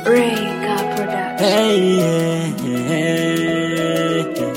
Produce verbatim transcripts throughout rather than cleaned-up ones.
Rega Production. Hey, yeah, yeah, yeah.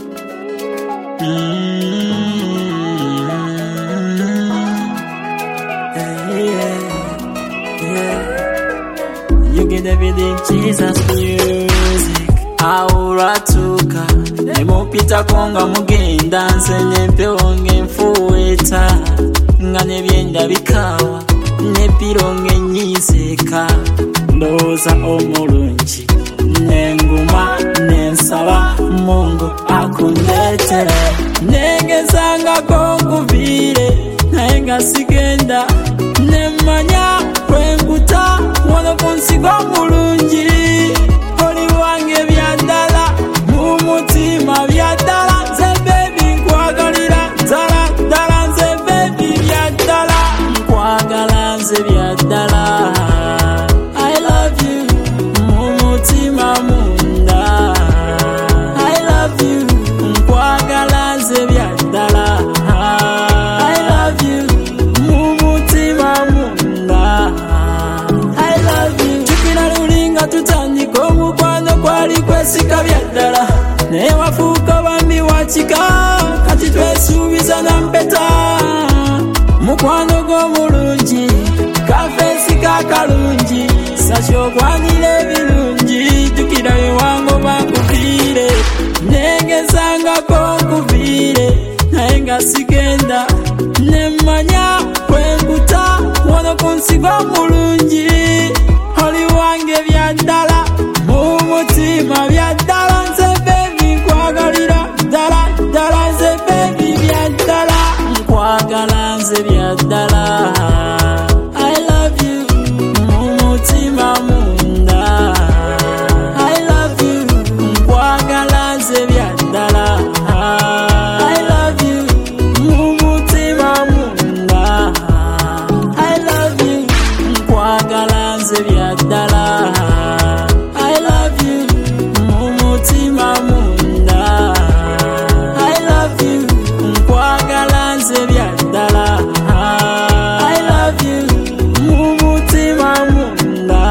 Mm-hmm. Hey, yeah, yeah. You get everything, Jesus music. Auratuka nemupita konga mugenda nsenye mpewo ngenfuweta nga nebyenda bikawa nepiro ngenyiseka ndoza omulungi nenguma nensaba Mungu akundetere negezangako nkuvire naye nga sigenda nemanya kwenkuta wano kunsiga omulungi oli wange byaddala mu mutima byaddala nze bebi nkwagalira ddala ddala nze bebi byaddala nkwagala nze byaddala I love you mu mutima munda I love you nkwagala nze byaddala I love you mu mutima munda I love you tukira lulinga tutandika omukwano kwali kwesika byaddala naye wafuuka bambi wakika kati twesuubiza na mpeta mukwano gw'omulungi kafeesi kakalungi sakyogwanira ebirungi jjukira ewango bankuviire negezangako nkuviire naye nga sigenda nemmanya kwenkuta wano kunsiga omulungi oli wange byaddala mu mutima byaddala nze bebi nkwagalira ddala ddala nze bebi byaddala nkwagala nze byaddala I love you mu mutima munda I love you nkwagala nze byaddala I love you mu mutima munda I love you nkwagala nze byaddala I love you mu mutima munda I love you nkwagala nze byaddala I love you mu mutima munda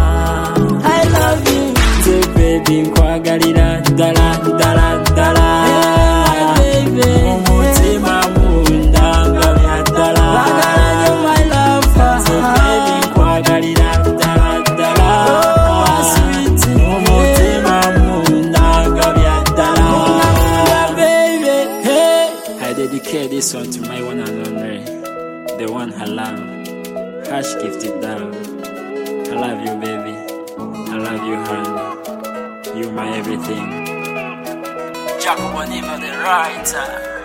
I love you nze baby nkwagalira ddala ddala ddala baby mu mutima munda nga byaddala bagala my love nze baby nkwagalira ddala ddala sweet mu mutima munda nga byaddala baby hey I dedicate this one to my one and only the one I love Hash gifted down I love you baby I love you honey you my everything Jacob Onima the writer